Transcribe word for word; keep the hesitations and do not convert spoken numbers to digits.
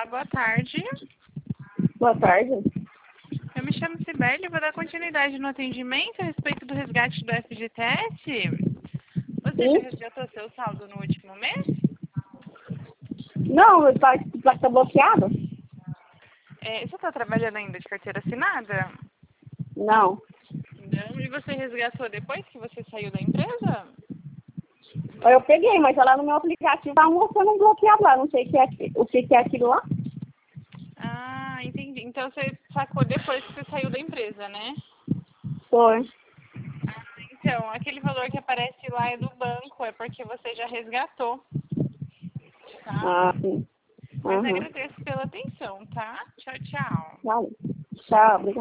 Olá, boa tarde. Boa tarde. Eu me chamo Sibeli e vou dar continuidade no atendimento a respeito do resgate do F G T S. Você Sim? já resgatou seu saldo no último mês? Não, está tá, tá bloqueado? É, você está trabalhando ainda de carteira assinada? Não. Não. E você resgatou depois que você saiu da empresa? Eu peguei, mas lá no meu aplicativo tá mostrando um bloqueado lá. Não sei o que é, aqui- o que que é aquilo lá. Ah, entendi. Então você sacou depois que você saiu da empresa, né? Foi. Então, aquele valor que aparece lá é do banco, é porque você já resgatou, tá? Ah, sim. Mas Aham. agradeço pela atenção, tá? Tchau, tchau. Vale. Tchau, obrigada.